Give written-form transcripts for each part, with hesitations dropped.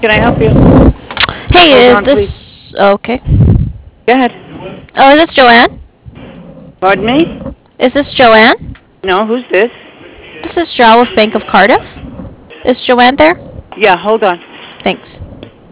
can I help you? Hold Hey, is on, please. this okay? Go ahead. Oh, is this Joanne? Pardon me? Is this Joanne? No, who's this? This is Joelle with Bank of Cardiff. Is Joanne there? Yeah, hold on. Thanks.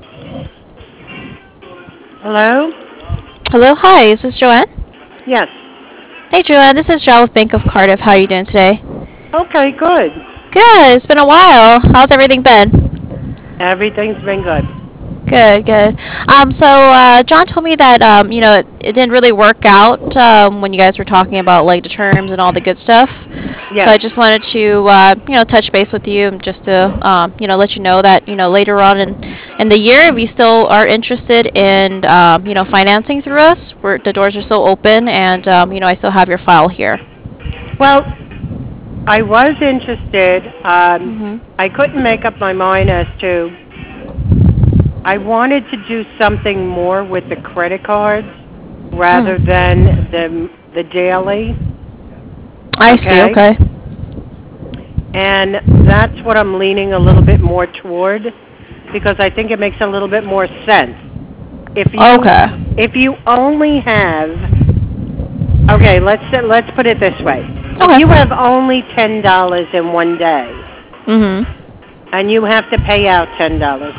Hello? Hello, hi, is this Joanne? Yes. Hey, Joanne, this is Joelle with Bank of Cardiff. How are you doing today? Okay, good. Good, it's been a while. How's everything been? Everything's been good. Good, good. John told me that, it didn't really work out when you guys were talking about, like, the terms and all the good stuff. So Yes. I just wanted to, touch base with you just to, let you know that, later on in the year, if you still are interested in, financing through us, the doors are still open, and, I still have your file here. Well, I was interested. Mm-hmm. I couldn't make up my mind as to. I wanted to do something more with the credit cards rather Mm. than the daily. I see, Okay? okay. And that's what I'm leaning a little bit more toward because I think it makes a little bit more sense. If you Okay. if you only have okay, let's put it this way. If Okay. you have only $10 in one day Mm-hmm. and you have to pay out $10,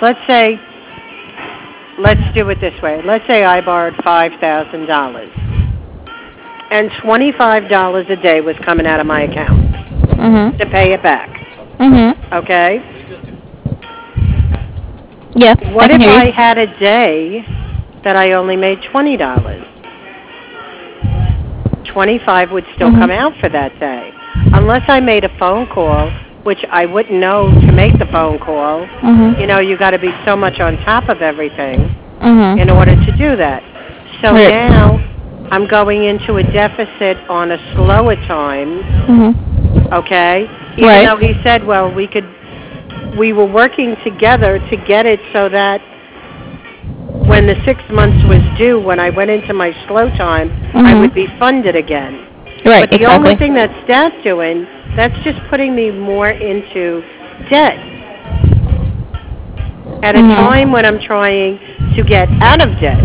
let's do it this way. Let's say I borrowed $5,000 and $25 a day was coming out of my account Mm-hmm. to pay it back. Mm-hmm. Okay? Yeah, I What can if hear you. I had a day that I only made $20? 25 would still come Mm-hmm. out for that day. Unless I made a phone call, which I wouldn't know to make the phone call. You know, Mm-hmm. you got to be so much on top of everything in Mm-hmm. order to do that. So Right. now I'm going into a deficit on a slower time, Mm-hmm. okay? Even Right. though he said, well, we were working together to get it so that when the 6 months was due, when I went into my slow time, I would be Mm-hmm. funded again. Right, But the only exactly. thing that staff's doing, that's just putting me more into debt at a time when Mm-hmm. I'm trying to get out of debt.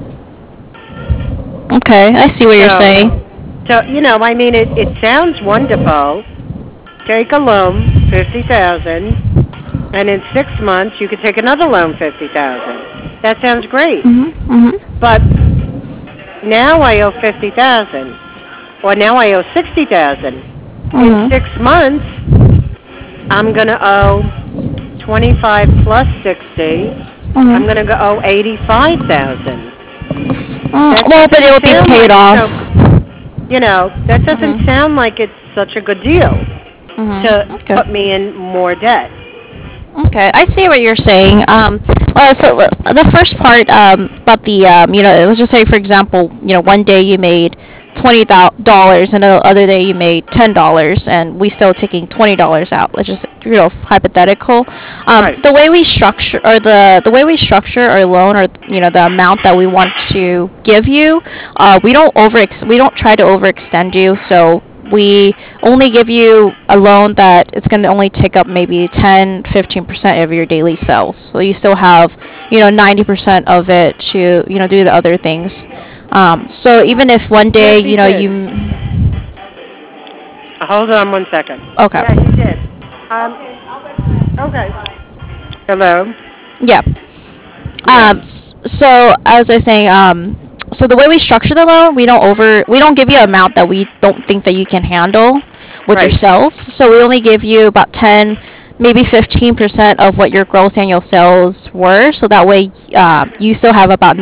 Okay, I see what you're So, saying. I mean, it sounds wonderful. Take a loan, 50,000, and in 6 months you could take another loan, 50,000. That sounds great. Mm-hmm. But Mm-hmm. now I owe 50,000, or now I owe 60,000. In six Mm-hmm. months, I'm gonna owe 25 plus 60. I'm gonna Mm-hmm. go owe 85,000. That Well, but it doesn't will be sound paid like so. off. That doesn't Mm-hmm. sound like it's such a good deal to Mm-hmm. Okay. put me in more debt. Okay, I see what you're saying. The first part about the let's just say for example, one day you made $20, and the other day you made $10, and we still taking $20 out. Let's just hypothetical. Right. The way we structure our loan, or the amount that we want to give you, we don't try to overextend you. So we only give you a loan that it's going to only take up maybe 10-15% of your daily sales, so you still have 90% of it to do the other things. So even if one Yes, day he did. you Hold on one second. okay, Yeah, he did. Um. Okay. Hello. yeah. Yes. So as I was saying, so the way we structure the loan, we don't give you an amount that we don't think that you can handle with your Right. sales. So we only give you about 10, maybe 15% of what your gross annual sales were. So that way, you still have about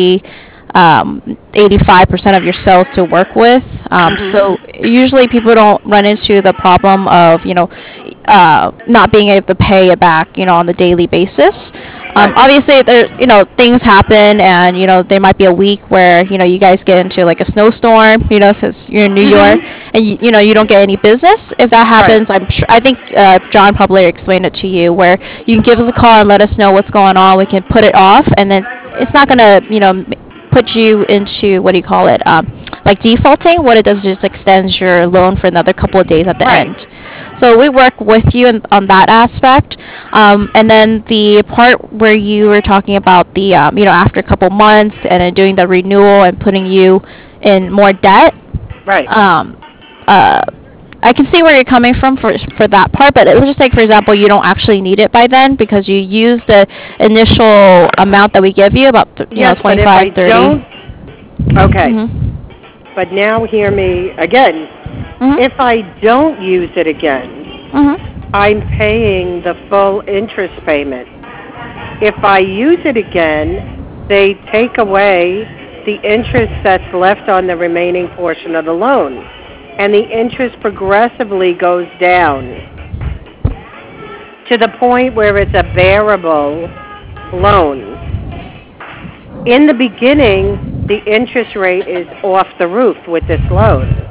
85% of your sales to work with. Mhm. So usually people don't run into the problem of not being able to pay it back on the daily basis. Right. Obviously there things happen, and there might be a week where you guys get into like a snowstorm, since you're in New York, Mhm. and you don't get any business. If that Right. happens, I think John probably explained it to you, where you can give us a call and let us know what's going on. We can put it off, and then it's not gonna put you into, what do you call it, like defaulting. What it does is just extends your loan for another couple of days at the Right. end. So we work with you on that aspect. And then the part where you were talking about the, after a couple months and then doing the renewal and putting you in more debt. Right. Um, uh, I can see where you're coming from for that part, but let's just take for example, you don't actually need it by then because you use the initial amount that we give you, about Yes, but if I 25, 30. don't, okay. Mhm. But now hear me again. Mhm. If I don't use it again, Mhm. I'm paying the full interest payment. If I use it again, they take away the interest that's left on the remaining portion of the loan. And the interest progressively goes down to the point where it's a bearable loan. In the beginning, the interest rate is off the roof with this loan.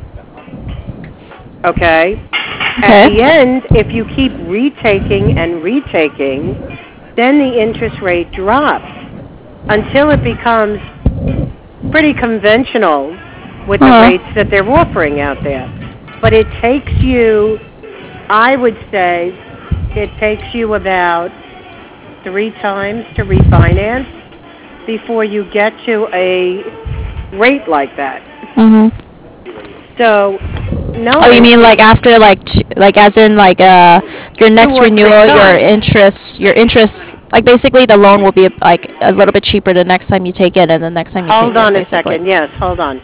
Okay? At Okay. the end, if you keep retaking and retaking, then the interest rate drops until it becomes pretty conventional with the Uh rates that they're offering out there. But it takes you, I would say, it takes you about 3 times to refinance before you get to a rate like that. Mhm. So, no, Oh, you mean like after like as in like your two next or three renewal, times. your interest like basically the loan will be like a little bit cheaper the next time you take it and the next time you take Hold it on a basically. second. Yes, hold on.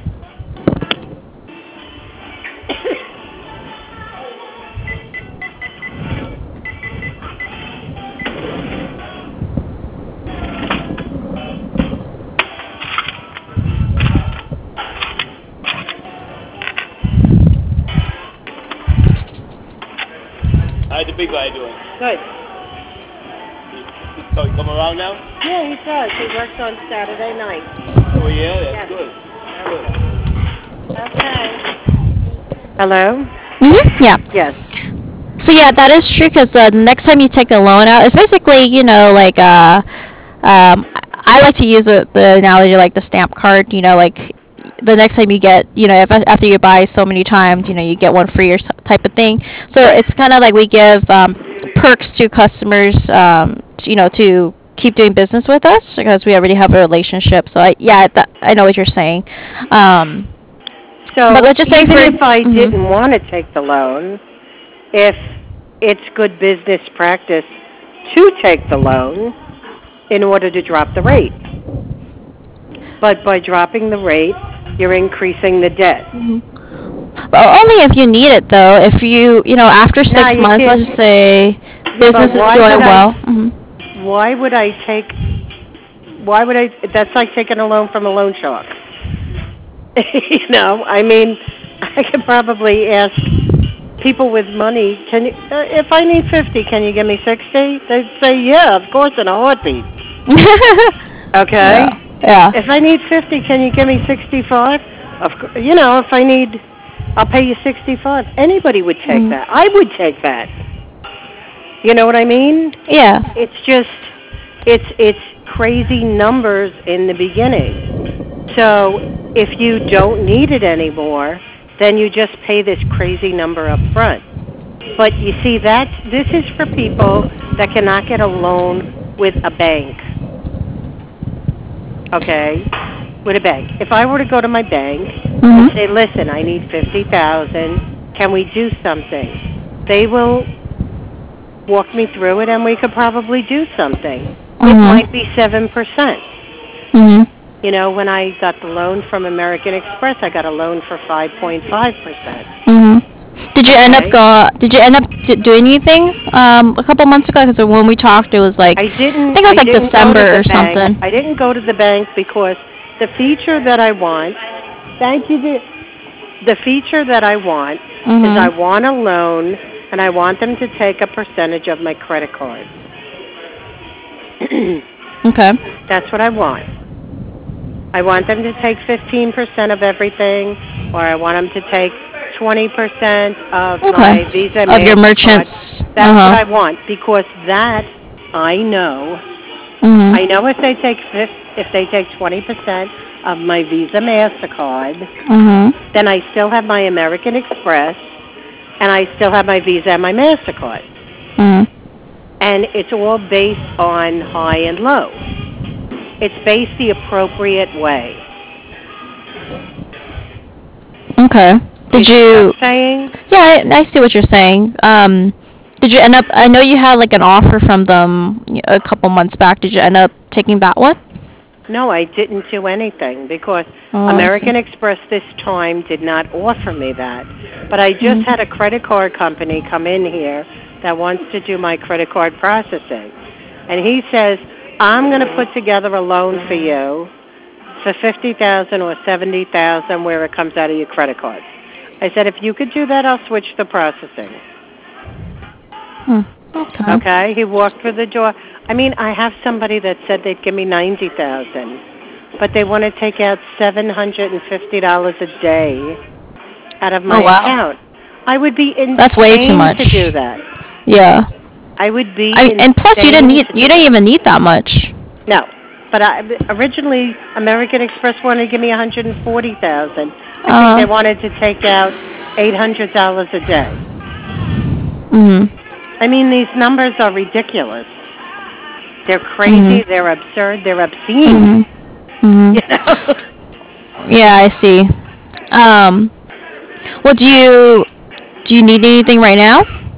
How's the big guy doing? Good. So he come around now? Yeah, he does. He works on Saturday night. Oh yeah, Yes. that's good. Good. Okay. Hello? Yeah. Yes. So yeah, that is true because the next time you take a loan out, it's basically like I like to use the analogy like the stamp card. Like the next time you get if after you buy so many times, you get one free or type of thing. So Right. it's kind of like we give perks to customers, to keep doing business with us because we already have a relationship. So I know what you're saying. Um, but So let's just say even for if I mhm. didn't want to take the loan, if it's good business practice to take the loan in order to drop the rate. But by dropping the rate, you're increasing the debt. Well, only if you need it, though. If after Now 6 months, let's can't. just say Yeah, but business is doing well. why would I take? Why would I? That's like taking a loan from a loan shark. I mean, I could probably ask people with money. Can you? If I need 50, can you give me 60? They'd say, yeah, of course, in a heartbeat. Okay. Yeah. Yeah. If I need 50, can you give me 65? If I need, I'll pay you 65. Anybody would take that. I would take that. You know what I mean? Yeah. It's just, it's crazy numbers in the beginning. So if you don't need it anymore, then you just pay this crazy number up front. But you see, this is for people that cannot get a loan with a bank. Okay, with a bank. If I were to go to my bank and say, "Listen, I need 50,000. Can we do something?" They will walk me through it, and we could probably do something. It might be 7%. When I got the loan from American Express, I got a loan for 5.5%. Did you end up Okay. doing anything a couple months ago? Because when we talked, it was like I I didn't. think it was I like didn't go to December the or bank. something. I didn't go to the bank because the feature that I want. Thank you. The feature that I want is I want a loan, and I want them to take a percentage of my credit card. Okay. That's what I want. I want them to take 15% of everything, or I want them to take 20% of Okay. my Visa and Of your MasterCard. merchants. That's what I want because that I know. I know if they take 20% of my Visa MasterCard, then I still have my American Express, and I still have my Visa and my MasterCard. Mhm. And it's all based on high and low. It's based the appropriate way. Okay. Did You see what you? I'm saying? Yeah, I see what you're saying. Did you end up? I know you had like an offer from them a couple months back. Did you end up taking that one? No, I didn't do anything because Oh, I American see. Express this time did not offer me that. But I just had a credit card company come in here that wants to do my credit card processing. And he says, I'm going to put together a loan for you for $50,000 or $70,000 where it comes out of your credit card. I said, if you could do that, I'll switch the processing. Okay. Okay? He walked through the door. I mean, I have somebody that said they'd give me $90,000, but they want to take out $750 a day out of my wow. account. I would be insane That's way too much. to do that. Yeah. I would be And plus, you didn't insane need. You didn't even need that much. No, but originally American Express wanted to give me $140,000. I think they wanted to take out $800 a day. Mhm. I mean, these numbers are ridiculous. They're crazy. They're absurd. They're obscene. Mhm. You know? Yeah, I see. Well, do you need anything right now?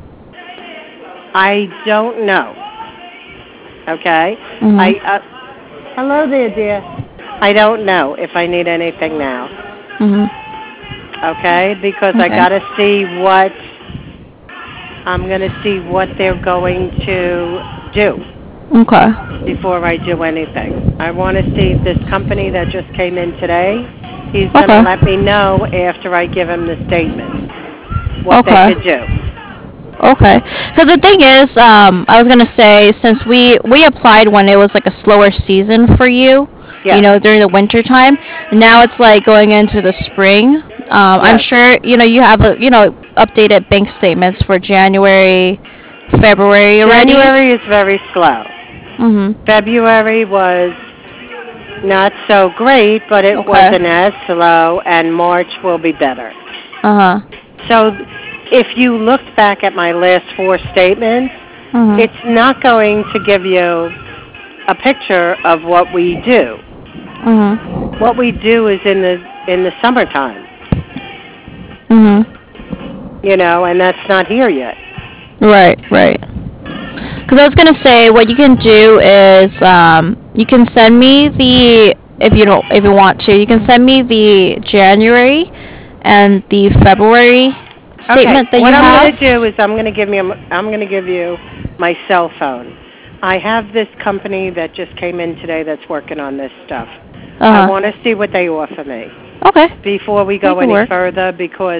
I don't know. Okay. Mhm. Hello there, dear. I don't know if I need anything now. Mhm. Okay, because I Okay. gotta see what I'm gonna see what they're going to do Okay. before I do anything. I want to see this company that just came in today. He's going Okay. to let me know after I give him the statement what Okay. they could do. Okay. Because the thing is, I was gonna say since we applied when it was like a slower season for you, Yes. during the winter time. Now it's like going into the spring. I'm Yes. sure you have updated bank statements for January, February already. January is very slow. Mhm. February was not so great, but it Okay. wasn't as slow, and March will be better. Uh huh. So if you looked back at my last four statements, Mhm. it's not going to give you a picture of what we do. Mhm. What we do is in the summertime, Mhm. and that's not here yet. Right. Right. Because I was gonna say what you can do is you can send me the if you want to you can send me the January and the February statement that What you I'm have. going to do is I'm going to give you my cell phone. I have this company that just came in today that's working on this stuff. I Uh-huh. want to see what they offer me Okay. before we go That can any work. further because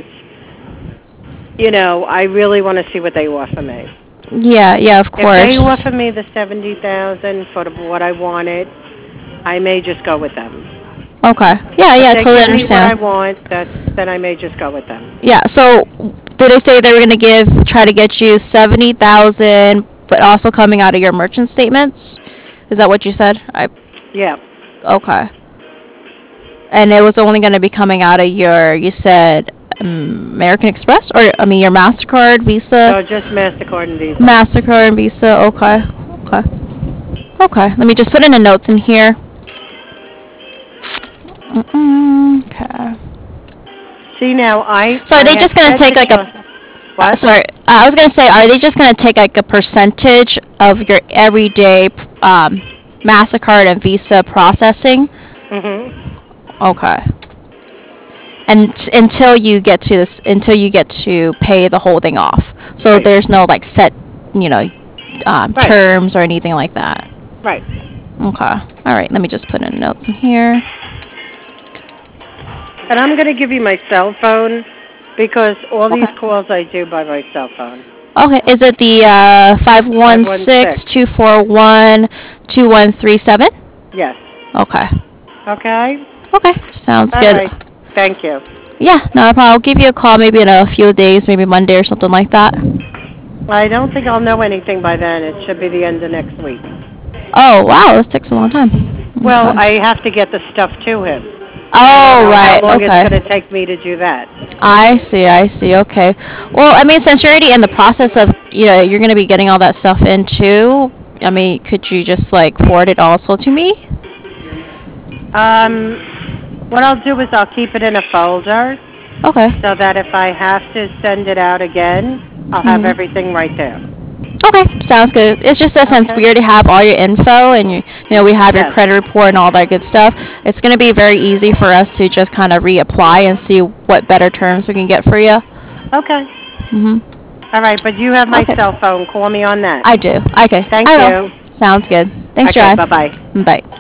I really want to see what they offer me. Yeah. Yeah. Of If they course. offer me the 70,000 for what I wanted, I may just go with them. Okay. Yeah. Yeah. I If they totally give me what I understand. want, then I may just go with them. Yeah. So did they say they were gonna try to get you 70,000, but also coming out of your merchant statements? Is that what you said? Yeah. Okay. And it was only gonna be coming out of you said American Express, or I mean your Mastercard, Visa. So just MasterCard and Visa. Mastercard and Visa. Okay. Okay. Okay. Let me just put in the notes in here. Okay. See now, So are they had just gonna said take to like a? John- What? Sorry, I was gonna say, are they just gonna take like a percentage of your everyday Mastercard and Visa processing? Mhm. Okay. And until you get to pay the whole thing off. So Right. there's no like set, Right. terms or anything like that. Right. Okay. All right. Let me just put in notes in here. And I'm going to give you my cell phone because all these Okay. calls I do by my cell phone. Okay. Is it the 516-241-2137? Yes. Okay. Okay? Okay. Sounds All good. right. Thank you. Yeah. No problem. I'll give you a call maybe in a few days, maybe Monday or something like that. I don't think I'll know anything by then. It should be the end of next week. Oh wow, this takes a long time. Well, Okay. I have to get the stuff to him. Oh, right. How long Okay. it's going to take me to do that. I see. I see. Okay. Well, I mean, since you're already in the process of, you're going to be getting all that stuff in too. I mean, could you just like forward it also to me? What I'll do is I'll keep it in a folder Okay. so that if I have to send it out again, I'll have Mhm. everything right there. Okay, sounds good. It's just that since Okay. we already have all your info and we have your Yes. credit report and all that good stuff, it's going to be very easy for us to just kind of reapply and see what better terms we can get for you. Okay. Mhm. All right, but you have my Okay. cell phone. Call me on that. I do. Okay. Thank I will. you. Sounds good. Thanks, Okay, Joanne. bye-bye. Bye.